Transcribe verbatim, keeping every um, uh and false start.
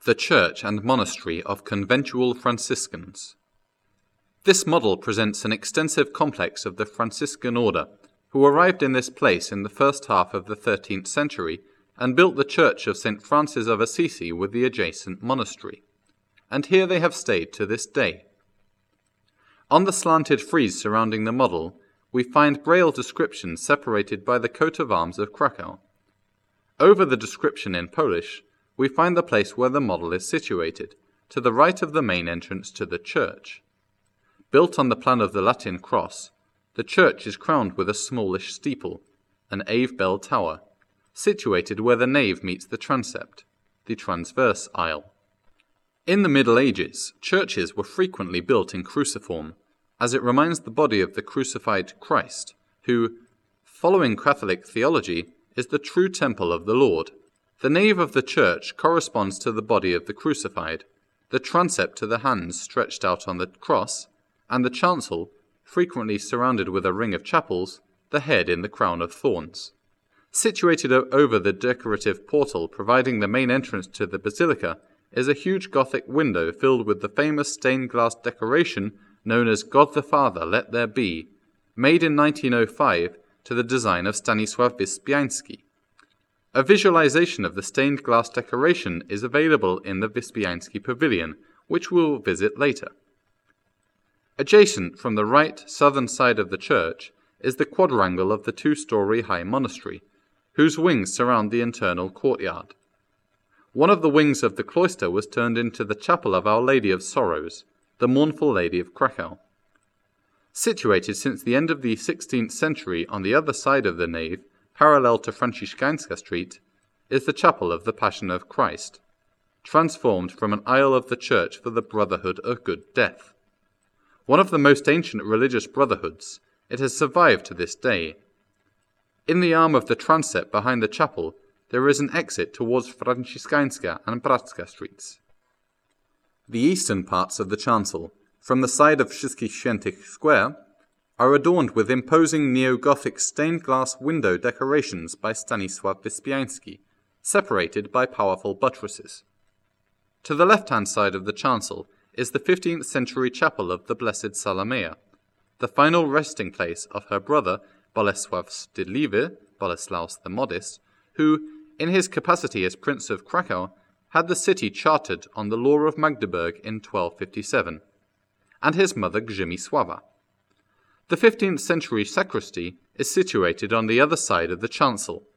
The Church and Monastery of Conventual Franciscans. This model presents an extensive complex of the Franciscan order, who arrived in this place in the first half of the thirteenth century and built the church of Saint Francis of Assisi with the adjacent monastery. And here they have stayed to this day. On the slanted frieze surrounding the model, we find braille descriptions separated by the coat of arms of Krakow. Over the description in Polish, we find the place where the model is situated, to the right of the main entrance to the church. Built on the plan of the Latin cross, the church is crowned with a smallish steeple, an Ave bell tower, situated where the nave meets the transept, the transverse aisle. In the Middle Ages, churches were frequently built in cruciform, as it reminds the body of the crucified Christ, who, following Catholic theology, is the true temple of the Lord. The nave of the church corresponds to the body of the crucified, the transept to the hands stretched out on the cross, and the chancel, frequently surrounded with a ring of chapels, the head in the crown of thorns. Situated over the decorative portal providing the main entrance to the basilica is a huge Gothic window filled with the famous stained glass decoration known as God the Father, Let There Be, made in nineteen oh five to the design of Stanisław Wyspiański. A visualization of the stained glass decoration is available in the Wyspiański Pavilion, which we'll visit later. Adjacent from the right southern side of the church is the quadrangle of the two-story high monastery, whose wings surround the internal courtyard. One of the wings of the cloister was turned into the chapel of Our Lady of Sorrows, the Mournful Lady of Krakow. Situated since the end of the sixteenth century on the other side of the nave, parallel to Franciszkańska Street, is the chapel of the Passion of Christ, transformed from an aisle of the church for the Brotherhood of Good Death. One of the most ancient religious brotherhoods, it has survived to this day. In the arm of the transept behind the chapel, there is an exit towards Franciszkańska and Bracka Streets. The eastern parts of the chancel, from the side of Wszystkich Świętych Square, are adorned with imposing neo-Gothic stained glass window decorations by Stanisław Wyspiański, separated by powerful buttresses. To the left-hand side of the chancel is the fifteenth century chapel of the Blessed Salomea, the final resting place of her brother Bolesław Wstydliwy, Boleslaus the Modest, who, in his capacity as Prince of Krakow, had the city chartered on the law of Magdeburg in twelve fifty-seven, and his mother Grzymisława. The fifteenth century sacristy is situated on the other side of the chancel,